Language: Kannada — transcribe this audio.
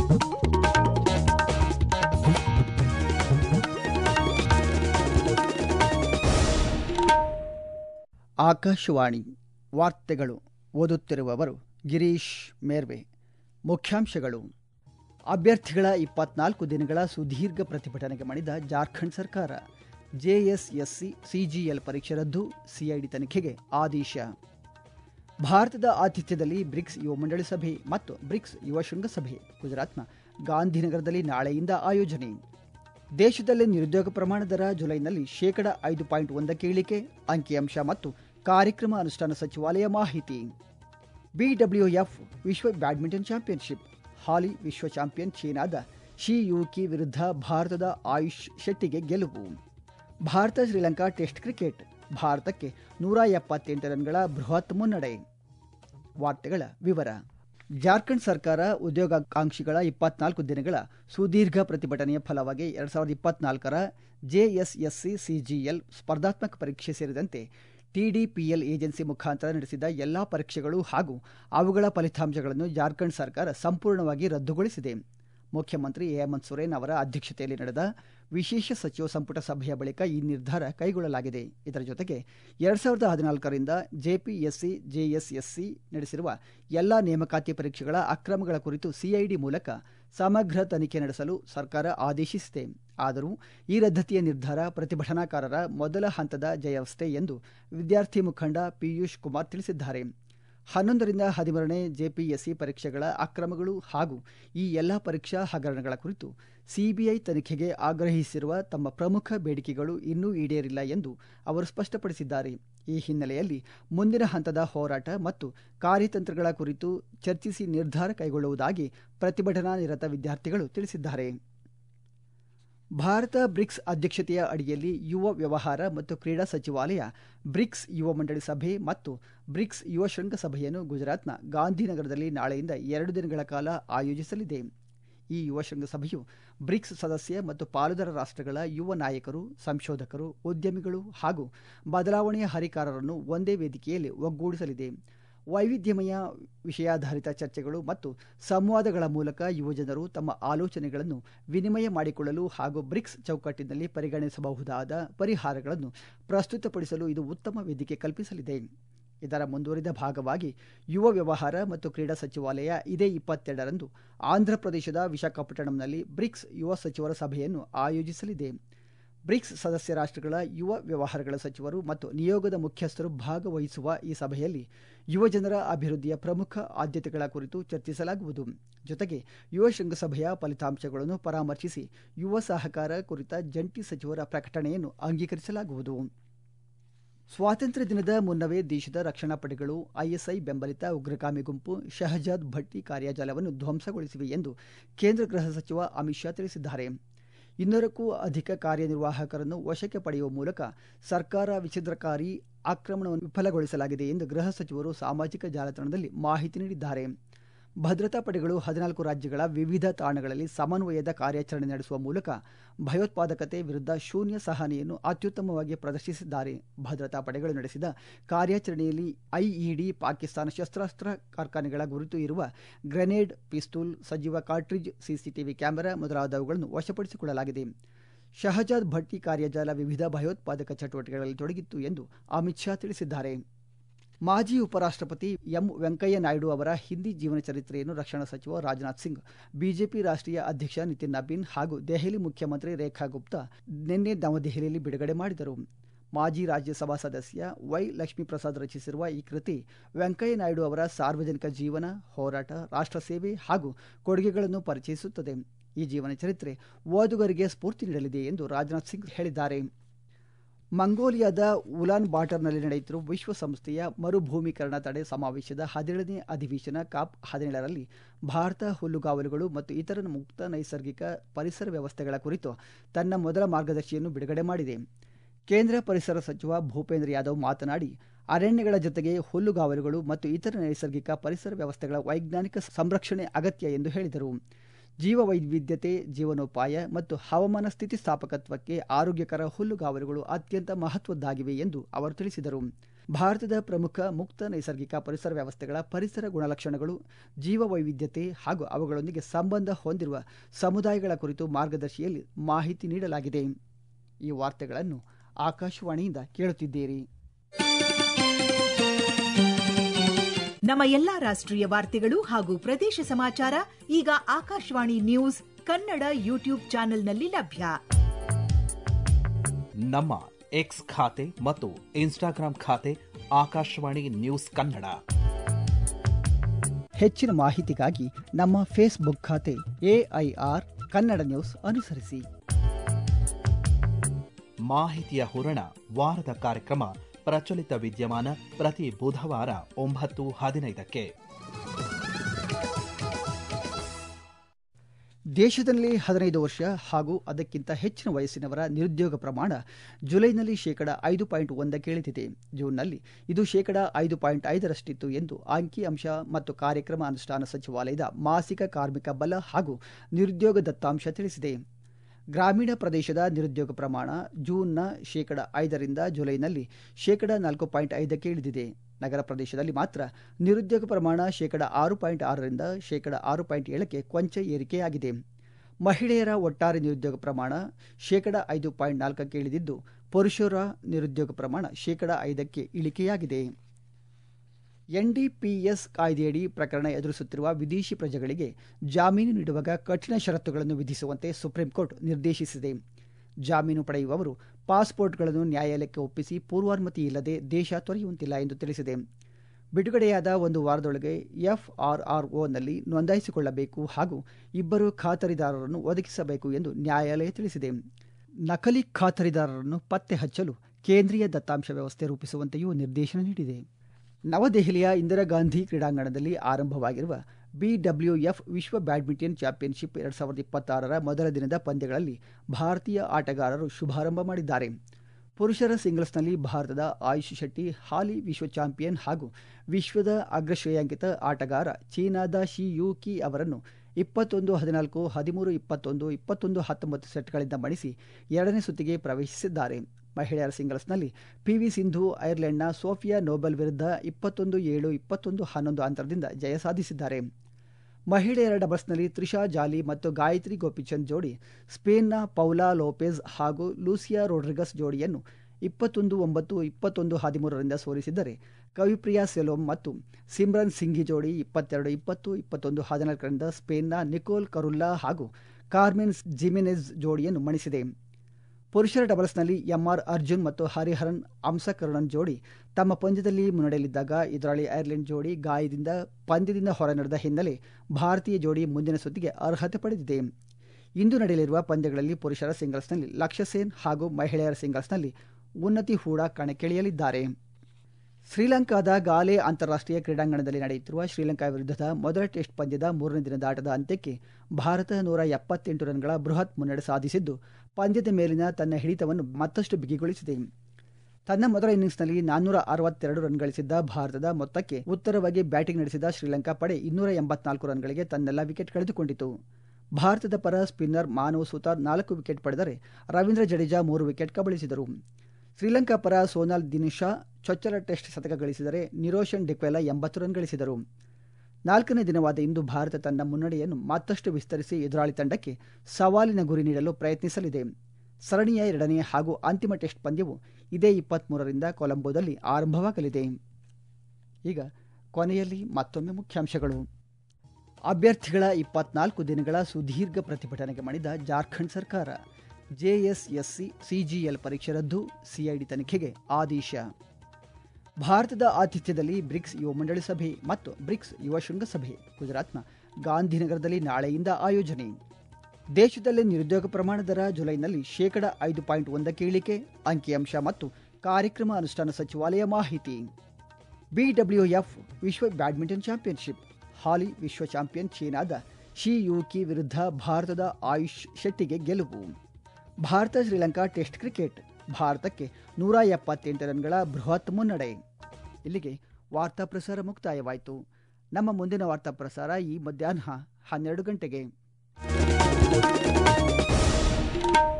ಆಕಾಶವಾಣಿ ವಾರ್ತೆಗಳು. ಓದುತ್ತಿರುವವರು ಗಿರೀಶ್ ಮೇರ್ವೆ. ಮುಖ್ಯಾಂಶಗಳು: ಅಭ್ಯರ್ಥಿಗಳ 24 ದಿನಗಳ ಸುದೀರ್ಘ ಪ್ರತಿಭಟನೆಗೆ ಮಣಿದ ಜಾರ್ಖಂಡ್ ಸರ್ಕಾರ. ಜೆಎಸ್ಎಸ್ಸಿ ಸಿಜಿಎಲ್ ಪರೀಕ್ಷೆ ರದ್ದು, ಸಿಐಡಿ ತನಿಖೆಗೆ ಆದೇಶ. ಭಾರತದ ಆತಿಥ್ಯದಲ್ಲಿ ಬ್ರಿಕ್ಸ್ ಯುವ ಮಂಡಳಿ ಸಭೆ ಮತ್ತು ಬ್ರಿಕ್ಸ್ ಯುವ ಶೃಂಗಸಭೆ ಗುಜರಾತ್ನ ಗಾಂಧಿನಗರದಲ್ಲಿ ನಾಳೆಯಿಂದ ಆಯೋಜನೆ. ದೇಶದಲ್ಲಿ ನಿರುದ್ಯೋಗ ಪ್ರಮಾಣ ದರ ಜುಲೈನಲ್ಲಿ 5.1% ಇಳಿಕೆ, ಅಂಕಿಅಂಶ ಮತ್ತು ಕಾರ್ಯಕ್ರಮ ಅನುಷ್ಠಾನ ಸಚಿವಾಲಯ ಮಾಹಿತಿ. ಬಿಡಬ್ಲ್ಯೂಎಫ್ ವಿಶ್ವ ಬ್ಯಾಡ್ಮಿಂಟನ್ ಚಾಂಪಿಯನ್ಶಿಪ್, ಹಾಲಿ ವಿಶ್ವ ಚಾಂಪಿಯನ್ ಚೀನಾದ ಶಿ ಯೂಕಿ ವಿರುದ್ಧ ಭಾರತದ ಆಯುಷ್ ಶೆಟ್ಟಿಗೆ ಗೆಲುವು. ಭಾರತ ಶ್ರೀಲಂಕಾ ಟೆಸ್ಟ್ ಕ್ರಿಕೆಟ್, ಭಾರತಕ್ಕೆ 178 ರನ್ಗಳ ಬೃಹತ್ ಮುನ್ನಡೆ. ವಾರ್ತೆಗಳ ವಿವರ. ಜಾರ್ಖಂಡ್ ಸರ್ಕಾರ ಉದ್ಯೋಗಾಕಾಂಕ್ಷಿಗಳ 24 ದಿನಗಳ ಸುದೀರ್ಘ ಪ್ರತಿಭಟನೆಯ ಫಲವಾಗಿ 2024ರ ಜೆಎಸ್ಎಸ್ಸಿ ಸಿಜಿಎಲ್ ಸ್ಪರ್ಧಾತ್ಮಕ ಪರೀಕ್ಷೆ ಸೇರಿದಂತೆ ಟಿಡಿಪಿಎಲ್ ಏಜೆನ್ಸಿ ಮುಖಾಂತರ ನಡೆಸಿದ ಎಲ್ಲಾ ಪರೀಕ್ಷೆಗಳು ಹಾಗೂ ಅವುಗಳ ಫಲಿತಾಂಶಗಳನ್ನು ಜಾರ್ಖಂಡ್ ಸರ್ಕಾರ ಸಂಪೂರ್ಣವಾಗಿ ರದ್ದುಗೊಳಿಸಿದೆ. ಮುಖ್ಯಮಂತ್ರಿ ಹೇಮಂತ್ ಸೊರೇನ್ ಅವರ ಅಧ್ಯಕ್ಷತೆಯಲ್ಲಿ ನಡೆದ ವಿಶೇಷ ಸಚಿವ ಸಂಪುಟ ಸಭೆಯ ಬಳಿಕ ಈ ನಿರ್ಧಾರ ಕೈಗೊಳ್ಳಲಾಗಿದೆ. ಇದರ ಜೊತೆಗೆ 2014ರಿಂದ ಜೆಪಿಎಸ್ಸಿ ಜೆಎಸ್ಎಸ್ಸಿ ನಡೆಸಿರುವ ಎಲ್ಲಾ ನೇಮಕಾತಿ ಪರೀಕ್ಷೆಗಳ ಅಕ್ರಮಗಳ ಕುರಿತು ಸಿಐಡಿ ಮೂಲಕ ಸಮಗ್ರ ತನಿಖೆ ನಡೆಸಲು ಸರ್ಕಾರ ಆದೇಶಿಸಿದೆ. ಆದರೂ ಈ ರದ್ದತಿಯ ನಿರ್ಧಾರ ಪ್ರತಿಭಟನಾಕಾರರ ಮೊದಲ ಹಂತದ ಜಯವಷ್ಟೇ ಎಂದು ವಿದ್ಯಾರ್ಥಿ ಮುಖಂಡ ಪಿಯೂಷ್ ಕುಮಾರ್ ತಿಳಿಸಿದ್ದಾರೆ. 11ರಿಂದ 13ನೇ ಜೆಪಿಎಸ್ಸಿ ಪರೀಕ್ಷೆಗಳ ಅಕ್ರಮಗಳು ಹಾಗೂ ಈ ಎಲ್ಲಾ ಪರೀಕ್ಷಾ ಹಗರಣಗಳ ಕುರಿತು ಸಿಬಿಐ ತನಿಖೆಗೆ ಆಗ್ರಹಿಸಿರುವ ತಮ್ಮ ಪ್ರಮುಖ ಬೇಡಿಕೆಗಳು ಇನ್ನೂ ಈಡೇರಿಲ್ಲ ಎಂದು ಅವರು ಸ್ಪಷ್ಟಪಡಿಸಿದ್ದಾರೆ. ಈ ಹಿನ್ನೆಲೆಯಲ್ಲಿ ಮುಂದಿನ ಹಂತದ ಹೋರಾಟ ಮತ್ತು ಕಾರ್ಯತಂತ್ರಗಳ ಕುರಿತು ಚರ್ಚಿಸಿ ನಿರ್ಧಾರ ಕೈಗೊಳ್ಳುವುದಾಗಿ ಪ್ರತಿಭಟನಾ ನಿರತ ವಿದ್ಯಾರ್ಥಿಗಳು ತಿಳಿಸಿದ್ದಾರೆ. ಭಾರತ ಬ್ರಿಕ್ಸ್ ಅಧ್ಯಕ್ಷತೆಯ ಅಡಿಯಲ್ಲಿ ಯುವ ವ್ಯವಹಾರ ಮತ್ತು ಕ್ರೀಡಾ ಸಚಿವಾಲಯ ಬ್ರಿಕ್ಸ್ ಯುವ ಮಂಡಳಿ ಸಭೆ ಮತ್ತು ಬ್ರಿಕ್ಸ್ ಯುವ ಶೃಂಗಸಭೆಯನ್ನು ಗುಜರಾತ್ನ ಗಾಂಧಿನಗರದಲ್ಲಿ ನಾಳೆಯಿಂದ 2 ದಿನಗಳ ಕಾಲ ಆಯೋಜಿಸಲಿದೆ. ಈ ಯುವ ಶೃಂಗಸಭೆಯು ಬ್ರಿಕ್ಸ್ ಸದಸ್ಯ ಮತ್ತು ಪಾಲುದಾರ ರಾಷ್ಟ್ರಗಳ ಯುವ ನಾಯಕರು, ಸಂಶೋಧಕರು, ಉದ್ಯಮಿಗಳು ಹಾಗೂ ಬದಲಾವಣೆಯ ಹರಿಕಾರರನ್ನು ಒಂದೇ ವೇದಿಕೆಯಲ್ಲಿ ಒಗ್ಗೂಡಿಸಲಿದೆ. ವೈವಿಧ್ಯಮಯ ವಿಷಯಾಧಾರಿತ ಚರ್ಚೆಗಳು ಮತ್ತು ಸಂವಾದಗಳ ಮೂಲಕ ಯುವಜನರು ತಮ್ಮ ಆಲೋಚನೆಗಳನ್ನು ವಿನಿಮಯ ಮಾಡಿಕೊಳ್ಳಲು ಹಾಗೂ ಬ್ರಿಕ್ಸ್ ಚೌಕಟ್ಟಿನಲ್ಲಿ ಪರಿಗಣಿಸಬಹುದಾದ ಪರಿಹಾರಗಳನ್ನು ಪ್ರಸ್ತುತಪಡಿಸಲು ಇದು ಉತ್ತಮ ವೇದಿಕೆ ಕಲ್ಪಿಸಲಿದೆ. ಇದರ ಮುಂದುವರಿದ ಭಾಗವಾಗಿ ಯುವ ವ್ಯವಹಾರ ಮತ್ತು ಕ್ರೀಡಾ ಸಚಿವಾಲಯ ಇದೇ 22ರಂದು ಆಂಧ್ರಪ್ರದೇಶದ ವಿಶಾಖಪಟ್ಟಣಂನಲ್ಲಿ ಬ್ರಿಕ್ಸ್ ಯುವ ಸಚಿವರ ಸಭೆಯನ್ನು ಆಯೋಜಿಸಲಿದೆ. ಬ್ರಿಕ್ಸ್ ಸದಸ್ಯ ರಾಷ್ಟ್ರಗಳ ಯುವ ವ್ಯವಹಾರಗಳ ಸಚಿವರು ಮತ್ತು ನಿಯೋಗದ ಮುಖ್ಯಸ್ಥರು ಭಾಗವಹಿಸುವ ಈ ಸಭೆಯಲ್ಲಿ ಯುವಜನರ ಅಭಿವೃದ್ಧಿಯ ಪ್ರಮುಖ ಆದ್ಯತೆಗಳ ಕುರಿತು ಚರ್ಚಿಸಲಾಗುವುದು. ಜೊತೆಗೆ ಯುವ ಶೃಂಗಸಭೆಯ ಫಲಿತಾಂಶಗಳನ್ನು ಪರಾಮರ್ಶಿಸಿ ಯುವ ಸಹಕಾರ ಕುರಿತ ಜಂಟಿ ಸಚಿವರ ಪ್ರಕಟಣೆಯನ್ನು ಅಂಗೀಕರಿಸಲಾಗುವುದು. ಸ್ವಾತಂತ್ರ್ಯ ದಿನದ ಮುನ್ನವೇ ದೇಶದ ರಕ್ಷಣಾ ಪಡೆಗಳು ಐಎಸ್ಐ ಬೆಂಬಲಿತ ಉಗ್ರಗಾಮಿ ಗುಂಪು ಶಹಜಾದ್ ಭಟ್ಟಿ ಕಾರ್ಯಜಾಲವನ್ನು ಧ್ವಂಸಗೊಳಿಸಿವೆ ಎಂದು ಕೇಂದ್ರ ಗೃಹ ಸಚಿವ ಅಮಿತ್ ಶಾ ತಿಳಿಸಿದ್ದಾರೆ. 200ಕ್ಕೂ ಅಧಿಕ ಕಾರ್ಯನಿರ್ವಾಹಕರನ್ನು ವಶಕ್ಕೆ ಪಡೆಯುವ ಮೂಲಕ ಸರ್ಕಾರ ವಿಚ್ಛಿದ್ರಕಾರಿ ಆಕ್ರಮಣವನ್ನು ವಿಫಲಗೊಳಿಸಲಾಗಿದೆ ಎಂದು ಗೃಹ ಸಚಿವರು ಸಾಮಾಜಿಕ ಜಾಲತಾಣದಲ್ಲಿ ಮಾಹಿತಿ ನೀಡಿದ್ದಾರೆ. ಭದ್ರತಾ ಪಡೆಗಳು 14 ರಾಜ್ಯಗಳ ವಿವಿಧ ತಾಣಗಳಲ್ಲಿ ಸಮನ್ವಯದ ಕಾರ್ಯಾಚರಣೆ ನಡೆಸುವ ಮೂಲಕ ಭಯೋತ್ಪಾದಕತೆ ವಿರುದ್ಧ ಶೂನ್ಯ ಸಹನೆಯನ್ನು ಅತ್ಯುತ್ತಮವಾಗಿ ಪ್ರದರ್ಶಿಸಿದ್ದಾರೆ. ಭದ್ರತಾ ಪಡೆಗಳು ನಡೆಸಿದ ಕಾರ್ಯಾಚರಣೆಯಲ್ಲಿ ಐಇಡಿ, ಪಾಕಿಸ್ತಾನ ಶಸ್ತ್ರಾಸ್ತ್ರ ಕಾರ್ಖಾನೆಗಳ ಗುರುತು ಇರುವ ಗ್ರೆನೇಡ್, ಪಿಸ್ತೂಲ್, ಸಜೀವ ಕಾರ್ಟ್ರಿಜ್, ಸಿಸಿಟಿವಿ ಕ್ಯಾಮೆರಾ ಮೊದಲಾದವುಗಳನ್ನು ವಶಪಡಿಸಿಕೊಳ್ಳಲಾಗಿದೆ. ಶಹಜಾದ್ ಭಟ್ಟಿ ಕಾರ್ಯಜಾಲ ವಿವಿಧ ಭಯೋತ್ಪಾದಕ ಚಟುವಟಿಕೆಗಳಲ್ಲಿ ತೊಡಗಿತ್ತು ಎಂದು ಅಮಿತ್ ಶಾ ತಿಳಿಸಿದ್ದಾರೆ. ಮಾಜಿ ಉಪರಾಷ್ಟ್ರಪತಿ ಎಂ ವೆಂಕಯ್ಯ ನಾಯ್ಡು ಅವರ ಹಿಂದಿ ಜೀವನ ಚರಿತ್ರೆಯನ್ನು ರಕ್ಷಣಾ ಸಚಿವ ರಾಜನಾಥ್ ಸಿಂಗ್, ಬಿಜೆಪಿ ರಾಷ್ಟ್ರೀಯ ಅಧ್ಯಕ್ಷ ನಿತಿನ್ ನಬೀನ್ ಹಾಗೂ ದೆಹಲಿ ಮುಖ್ಯಮಂತ್ರಿ ರೇಖಾ ಗುಪ್ತಾ ನಿನ್ನೆ ನವದೆಹಲಿಯಲ್ಲಿ ಬಿಡುಗಡೆ ಮಾಡಿದರು. ಮಾಜಿ ರಾಜ್ಯಸಭಾ ಸದಸ್ಯ ವೈ ಲಕ್ಷ್ಮೀಪ್ರಸಾದ್ ರಚಿಸಿರುವ ಈ ಕೃತಿ ವೆಂಕಯ್ಯ ನಾಯ್ಡು ಅವರ ಸಾರ್ವಜನಿಕ ಜೀವನ, ಹೋರಾಟ, ರಾಷ್ಟ್ರ ಸೇವೆ ಹಾಗೂ ಕೊಡುಗೆಗಳನ್ನು ಪರಿಚಯಿಸುತ್ತದೆ. ಈ ಜೀವನ ಚರಿತ್ರೆ ಓದುಗರಿಗೆ ಸ್ಫೂರ್ತಿ ನೀಡಲಿದೆ ಎಂದು ರಾಜನಾಥ್ ಸಿಂಗ್ ಹೇಳಿದ್ದಾರೆ. ಮಂಗೋಲಿಯಾದ ಉಲಾನ್ ಬಾಟರ್ನಲ್ಲಿ ನಡೆಯುತ್ತಿರುವ ವಿಶ್ವಸಂಸ್ಥೆಯ ಮರುಭೂಮೀಕರಣ ತಡೆ ಸಮಾವೇಶದ 17ನೇ ಅಧಿವೇಶನ ಕಾಪ್ 17ರಲ್ಲಿ ಭಾರತ ಹುಲ್ಲುಗಾವಲುಗಳು ಮತ್ತು ಇತರ ಮುಕ್ತ ನೈಸರ್ಗಿಕ ಪರಿಸರ ವ್ಯವಸ್ಥೆಗಳ ಕುರಿತು ತನ್ನ ಮೊದಲ ಮಾರ್ಗದರ್ಶಿಯನ್ನು ಬಿಡುಗಡೆ ಮಾಡಿದೆ. ಕೇಂದ್ರ ಪರಿಸರ ಸಚಿವ ಭೂಪೇಂದ್ರ ಯಾದವ್ ಮಾತನಾಡಿ, ಅರಣ್ಯಗಳ ಜೊತೆಗೆ ಹುಲ್ಲುಗಾವಲುಗಳು ಮತ್ತು ಇತರ ನೈಸರ್ಗಿಕ ಪರಿಸರ ವ್ಯವಸ್ಥೆಗಳ ವೈಜ್ಞಾನಿಕ ಸಂರಕ್ಷಣೆ ಅಗತ್ಯ ಎಂದು ಹೇಳಿದರು. ಜೀವವೈವಿಧ್ಯತೆ, ಜೀವನೋಪಾಯ ಮತ್ತು ಹವಾಮಾನ ಸ್ಥಿತಿಸ್ಥಾಪಕತ್ವಕ್ಕೆ ಆರೋಗ್ಯಕರ ಹುಲ್ಲುಗಾವಲುಗಳು ಅತ್ಯಂತ ಮಹತ್ವದ್ದಾಗಿವೆ ಎಂದು ಅವರು ತಿಳಿಸಿದರು. ಭಾರತದ ಪ್ರಮುಖ ಮುಕ್ತ ನೈಸರ್ಗಿಕ ಪರಿಸರ ವ್ಯವಸ್ಥೆಗಳ ಪರಿಸರ ಗುಣಲಕ್ಷಣಗಳು, ಜೀವವೈವಿಧ್ಯತೆ ಹಾಗೂ ಅವುಗಳೊಂದಿಗೆ ಸಂಬಂಧ ಹೊಂದಿರುವ ಸಮುದಾಯಗಳ ಕುರಿತು ಮಾರ್ಗದರ್ಶಿಯಲ್ಲಿ ಮಾಹಿತಿ ನೀಡಲಾಗಿದೆ. ಈ ವಾರ್ತೆಗಳನ್ನು ಆಕಾಶವಾಣಿಯಿಂದ ಕೇಳುತ್ತಿದ್ದೀರಿ. ನಮ್ಮ ಎಲ್ಲಾ ರಾಷ್ಟ್ರೀಯ ವಾರ್ತೆಗಳು ಹಾಗೂ ಪ್ರದೇಶ ಸಮಾಚಾರ ಈಗ ಆಕಾಶವಾಣಿ ನ್ಯೂಸ್ ಕನ್ನಡ ಯೂಟ್ಯೂಬ್ ಚಾನೆಲ್ನಲ್ಲಿ ಲಭ್ಯ. ನಮ್ಮ ಎಕ್ಸ್ ಖಾತೆ ಮತ್ತು ಇನ್ಸ್ಟಾಗ್ರಾಂ ಖಾತೆ ಆಕಾಶವಾಣಿ ನ್ಯೂಸ್ ಕನ್ನಡ. ಹೆಚ್ಚಿನ ಮಾಹಿತಿಗಾಗಿ ನಮ್ಮ ಫೇಸ್ಬುಕ್ ಖಾತೆ AIR ಕನ್ನಡ ನ್ಯೂಸ್ ಅನುಸರಿಸಿ. ಮಾಹಿತಿಯ ಹೂರಣ ವಾರದ ಕಾರ್ಯಕ್ರಮ ಪ್ರಚಲಿತ ವಿದ್ಯಮಾನ ಪ್ರತಿ ಬುಧವಾರ 9:15. ದೇಶದಲ್ಲಿ 15 ವರ್ಷ ಹಾಗೂ ಅದಕ್ಕಿಂತ ಹೆಚ್ಚಿನ ವಯಸ್ಸಿನವರ ನಿರುದ್ಯೋಗ ಪ್ರಮಾಣ ಜುಲೈನಲ್ಲಿ 5.1 ಇಳಿದಿದೆ. ಜೂನ್ನಲ್ಲಿ ಇದು 5.5ರಷ್ಟಿತ್ತು ಎಂದು ಅಂಕಿಅಂಶ ಮತ್ತು ಕಾರ್ಯಕ್ರಮ ಅನುಷ್ಠಾನ ಸಚಿವಾಲಯದ ಮಾಸಿಕ ಕಾರ್ಮಿಕ ಬಲ ಹಾಗೂ ನಿರುದ್ಯೋಗ ದತ್ತಾಂಶ ತಿಳಿಸಿದೆ. ಗ್ರಾಮೀಣ ಪ್ರದೇಶದ ನಿರುದ್ಯೋಗ ಪ್ರಮಾಣ ಜೂನ್ನ 5% ಜುಲೈನಲ್ಲಿ 4.5 ಇಳಿದಿದೆ. ನಗರ ಪ್ರದೇಶದಲ್ಲಿ ಮಾತ್ರ ನಿರುದ್ಯೋಗ ಪ್ರಮಾಣ 6.6ರಿಂದ 6.7ಕ್ಕೆ ಕೊಂಚ ಏರಿಕೆಯಾಗಿದೆ. ಮಹಿಳೆಯರ ಒಟ್ಟಾರೆ ನಿರುದ್ಯೋಗ ಪ್ರಮಾಣ 5.4ಕ್ಕೆ ಇಳಿದಿದ್ದು, ಪುರುಷರ ನಿರುದ್ಯೋಗ ಪ್ರಮಾಣ 5ಕ್ಕೆ ಇಳಿಕೆಯಾಗಿದೆ. NDPS ಕಾಯ್ದೆಯಡಿ ಪ್ರಕರಣ ಎದುರಿಸುತ್ತಿರುವ ವಿದೇಶಿ ಪ್ರಜೆಗಳಿಗೆ ಜಾಮೀನು ನೀಡುವಾಗ ಕಠಿಣ ಷರತ್ತುಗಳನ್ನು ವಿಧಿಸುವಂತೆ ಸುಪ್ರೀಂಕೋರ್ಟ್ ನಿರ್ದೇಶಿಸಿದೆ. ಜಾಮೀನು ಪಡೆಯುವವರು ಪಾಸ್ಪೋರ್ಟ್ಗಳನ್ನು ನ್ಯಾಯಾಲಯಕ್ಕೆ ಒಪ್ಪಿಸಿ ಪೂರ್ವಾನುಮತಿ ಇಲ್ಲದೆ ದೇಶ ತೊರೆಯುವಂತಿಲ್ಲ ಎಂದು ತಿಳಿಸಿದೆ. ಬಿಡುಗಡೆಯಾದ ಒಂದು ವಾರದೊಳಗೆ FRROನಲ್ಲಿ ನೋಂದಾಯಿಸಿಕೊಳ್ಳಬೇಕು ಹಾಗೂ 2 ಖಾತರಿದಾರರನ್ನು ಒದಗಿಸಬೇಕು ಎಂದು ನ್ಯಾಯಾಲಯ ತಿಳಿಸಿದೆ. ನಕಲಿ ಖಾತರಿದಾರರನ್ನು ಪತ್ತೆ ಹಚ್ಚಲು ಕೇಂದ್ರೀಯ ದತ್ತಾಂಶ ವ್ಯವಸ್ಥೆ ರೂಪಿಸುವಂತೆಯೂ ನಿರ್ದೇಶನ ನೀಡಿದೆ. ನವದೆಹಲಿಯ ಇಂದಿರಾ ಗಾಂಧಿ ಕ್ರೀಡಾಂಗಣದಲ್ಲಿ ಆರಂಭವಾಗಿರುವ BWF ವಿಶ್ವ ಬ್ಯಾಡ್ಮಿಂಟನ್ ಚಾಂಪಿಯನ್ಶಿಪ್ 2026ರ ಮೊದಲ ದಿನದ ಪಂದ್ಯಗಳಲ್ಲಿ ಭಾರತೀಯ ಆಟಗಾರರು ಶುಭಾರಂಭ ಮಾಡಿದ್ದಾರೆ. ಪುರುಷರ ಸಿಂಗಲ್ಸ್ನಲ್ಲಿ ಭಾರತದ ಆಯುಷ್ ಶೆಟ್ಟಿ ಹಾಲಿ ವಿಶ್ವ ಚಾಂಪಿಯನ್ ಹಾಗೂ ವಿಶ್ವದ ಅಗ್ರಶ್ರೇಯಾಂಕಿತ ಆಟಗಾರ ಚೀನಾದ ಶಿ ಯೂಕಿ ಅವರನ್ನು 21-14, 13-21, 21-19 ಸೆಟ್ಗಳಿಂದ ಮಣಿಸಿ 2ನೇ ಸುತ್ತಿಗೆ ಪ್ರವೇಶಿಸಿದ್ದಾರೆ. ಮಹಿಳೆಯರ ಸಿಂಗಲ್ಸ್ನಲ್ಲಿ PV ಸಿಂಧು ಐರ್ಲೆಂಡ್ನ ಸೋಫಿಯಾ ನೋಬೆಲ್ ವಿರುದ್ಧ 21-7, 21-11 ಅಂತರದಿಂದ ಜಯ ಸಾಧಿಸಿದ್ದಾರೆ. ಮಹಿಳೆಯರ ಡಬಲ್ಸ್ನಲ್ಲಿ ತ್ರಿಷಾ ಜಾಲಿ ಮತ್ತು ಗಾಯತ್ರಿ ಗೋಪಿಚಂದ್ ಜೋಡಿ ಸ್ಪೇನ್ನ ಪೌಲಾ ಲೋಪೆಜ್ ಹಾಗೂ ಲೂಸಿಯಾ ರೋಡ್ರಿಗಸ್ ಜೋಡಿಯನ್ನು 21-9, 21-13ರಿಂದ ಸೋಲಿಸಿದರೆ, ಕವಿಪ್ರಿಯಾ ಸೆಲೋಮ್ ಮತ್ತು ಸಿಮ್ರನ್ ಸಿಂಘಿ ಜೋಡಿ 22-20, 21-14ರಿಂದ ಸ್ಪೇನ್ನ ನಿಕೋಲ್ ಕರುಲ್ಲಾ ಹಾಗೂ ಕಾರ್ಮೆನ್ ಜಿಮೆನೆಜ್ ಜೋಡಿಯನ್ನು ಮಣಿಸಿದೆ. ಪುರುಷರ ಡಬಲ್ಸ್ನಲ್ಲಿ MR ಅರ್ಜುನ್ ಮತ್ತು ಹರಿಹರನ್ ಅಂಸಕರುಣನ್ ಜೋಡಿ ತಮ್ಮ ಪಂದ್ಯದಲ್ಲಿ ಮುನ್ನಡೆಯಲಿದ್ದಾಗ ಎದುರಾಳಿ ಐರ್ಲೆಂಡ್ ಜೋಡಿ ಗಾಯದಿಂದ ಪಂದ್ಯದಿಂದ ಹೊರನಡೆದ ಹಿನ್ನೆಲೆ ಭಾರತೀಯ ಜೋಡಿ ಮುಂದಿನ ಸುತ್ತಿಗೆ ಅರ್ಹತೆ ಪಡೆದಿದೆ. ಇಂದು ನಡೆಯಲಿರುವ ಪಂದ್ಯಗಳಲ್ಲಿ ಪುರುಷರ ಸಿಂಗಲ್ಸ್ನಲ್ಲಿ ಲಕ್ಷ್ಯ ಸೇನ್ ಹಾಗೂ ಮಹಿಳೆಯರ ಸಿಂಗಲ್ಸ್ನಲ್ಲಿ ಉನ್ನತಿ ಹೂಡಾ ಕಣಕ್ಕಿಳಿಯಲಿದ್ದಾರೆ. ಶ್ರೀಲಂಕಾದ ಗಾಲೆ ಅಂತಾರಾಷ್ಟ್ರೀಯ ಕ್ರೀಡಾಂಗಣದಲ್ಲಿ ನಡೆಯುತ್ತಿರುವ ಶ್ರೀಲಂಕಾ ವಿರುದ್ಧದ ಮೊದಲ ಟೆಸ್ಟ್ ಪಂದ್ಯದ 3ನೇ ದಿನದ ಆಟದ ಅಂತ್ಯಕ್ಕೆ ಭಾರತ 178 ರನ್ಗಳ ಬೃಹತ್ ಮುನ್ನಡೆ ಸಾಧಿಸಿದ್ದು, ಪಂದ್ಯದ ಮೇಲಿನ ತನ್ನ ಹಿಡಿತವನ್ನು ಮತ್ತಷ್ಟು ಬಿಗಿಗೊಳಿಸಿದೆ. ತನ್ನ ಮೊದಲ ಇನ್ನಿಂಗ್ಸ್ನಲ್ಲಿ 462 ರನ್ ಗಳಿಸಿದ್ದ ಭಾರತದ ಮೊತ್ತಕ್ಕೆ ಉತ್ತರವಾಗಿ ಬ್ಯಾಟಿಂಗ್ ನಡೆಸಿದ ಶ್ರೀಲಂಕಾ ಪಡೆ 284 ರನ್ಗಳಿಗೆ ತನ್ನೆಲ್ಲ ವಿಕೆಟ್ ಕಳೆದುಕೊಂಡಿತು. ಭಾರತದ ಪರ ಸ್ಪಿನ್ನರ್ ಮಾನವ್ ಸುತಾರ್ 4 ವಿಕೆಟ್ ಪಡೆದರೆ ರವೀಂದ್ರ ಜಡೇಜಾ 3 ವಿಕೆಟ್ ಕಬಳಿಸಿದರು. ಶ್ರೀಲಂಕಾ ಪರ ಸೋನಾಲ್ ದಿನಿಶಾ ಚೊಚ್ಚಲ ಟೆಸ್ಟ್ ಶತಕ ಗಳಿಸಿದರೆ ನಿರೋಶನ್ ಡಿಕ್ವೆಲಾ 80 ರನ್ ಗಳಿಸಿದರು. 4ನೇ ದಿನವಾದ ಇಂದು ಭಾರತ ತನ್ನ ಮುನ್ನಡೆಯನ್ನು ಮತ್ತಷ್ಟು ವಿಸ್ತರಿಸಿ ಎದುರಾಳಿ ತಂಡಕ್ಕೆ ಸವಾಲಿನ ಗುರಿ ನೀಡಲು ಪ್ರಯತ್ನಿಸಲಿದೆ. ಸರಣಿಯ 2ನೇ ಹಾಗೂ ಅಂತಿಮ ಟೆಸ್ಟ್ ಪಂದ್ಯವು ಇದೇ 23ರಿಂದ ಕೊಲಂಬೋದಲ್ಲಿ ಆರಂಭವಾಗಲಿದೆ. ಈಗ ಕೊನೆಯಲ್ಲಿ ಮತ್ತೊಮ್ಮೆ ಮುಖ್ಯಾಂಶಗಳು. ಅಭ್ಯರ್ಥಿಗಳ 24 ದಿನಗಳ ಸುದೀರ್ಘ ಪ್ರತಿಭಟನೆಗೆ ಮಣಿದ ಜಾರ್ಖಂಡ್ ಸರ್ಕಾರ. JSSC CGL ಪರೀಕ್ಷೆ ರದ್ದು, CID ತನಿಖೆಗೆ ಆದೇಶ. ಭಾರತದ ಆತಿಥ್ಯದಲ್ಲಿ ಬ್ರಿಕ್ಸ್ ಯುವ ಮಂಡಳಿ ಸಭೆ ಮತ್ತು ಬ್ರಿಕ್ಸ್ ಯುವ ಶೃಂಗಸಭೆ ಗುಜರಾತ್ನ ಗಾಂಧಿನಗರದಲ್ಲಿ ನಾಳೆಯಿಂದ ಆಯೋಜನೆ. ದೇಶದಲ್ಲಿ ನಿರುದ್ಯೋಗ ಪ್ರಮಾಣ ದರ ಜುಲೈನಲ್ಲಿ 5.1ಕ್ಕೆ ಇಳಿಕೆ, ಅಂಕಿಅಂಶ ಮತ್ತು ಕಾರ್ಯಕ್ರಮ ಅನುಷ್ಠಾನ ಸಚಿವಾಲಯ ಮಾಹಿತಿ. BWF ವಿಶ್ವ ಬ್ಯಾಡ್ಮಿಂಟನ್ ಚಾಂಪಿಯನ್ಶಿಪ್, ಹಾಲಿ ವಿಶ್ವ ಚಾಂಪಿಯನ್ ಚೀನಾದ ಶಿ ಯೂಕಿ ವಿರುದ್ಧ ಭಾರತದ ಆಯುಷ್ ಶೆಟ್ಟಿಗೆ ಗೆಲುವು. ಭಾರತ ಶ್ರೀಲಂಕಾ ಟೆಸ್ಟ್ ಕ್ರಿಕೆಟ್, ಭಾರತಕ್ಕೆ 178 ರನ್ಗಳ ಬೃಹತ್ ಮುನ್ನಡೆ. ಇಲ್ಲಿಗೆ ವಾರ್ತಾ ಪ್ರಸಾರ ಮುಕ್ತಾಯವಾಯಿತು. ನಮ್ಮ ಮುಂದಿನ ವಾರ್ತಾ ಪ್ರಸಾರ ಈ ಮಧ್ಯಾಹ್ನ 12 ಗಂಟೆಗೆ.